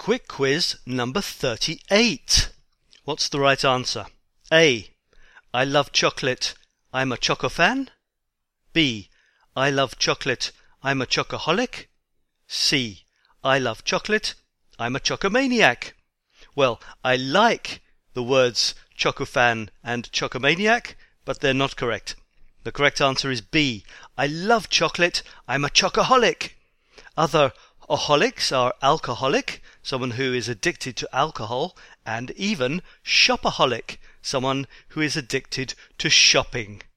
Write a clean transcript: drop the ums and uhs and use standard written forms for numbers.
Quick quiz number 38. What's the right answer? A. I love chocolate. I'm a choco-fan. B. I love chocolate. I'm a chocoholic. C. I love chocolate. I'm a chocomaniac. Well, I like the words chocofan and chocomaniac, but they're not correct. The correct answer is B. I love chocolate. I'm a chocoholic. Other aholics are alcoholic, someone who is addicted to alcohol, and even shopaholic, someone who is addicted to shopping.